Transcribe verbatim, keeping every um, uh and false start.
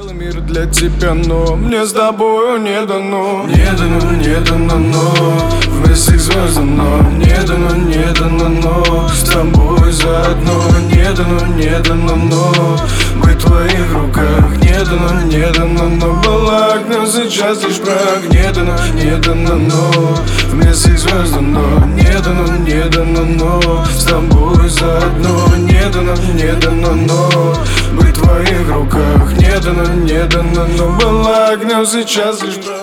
Целый мир для тебя, но мне с тобою не дано. Не дано, не дано, но вместе к звездам, но не дано, не дано, но с тобой заодно. Не дано, не дано, но быть в твоих руках. Не дано, не дано, но была огнем сейчас лишь брак. Не дано, не дано, но вместе к звездам, но не дано, не дано, но с тобой заодно. Не дано, не дано, но быть в твоих руках. Не дано, не дано, но была огнем сейчас лишь брак.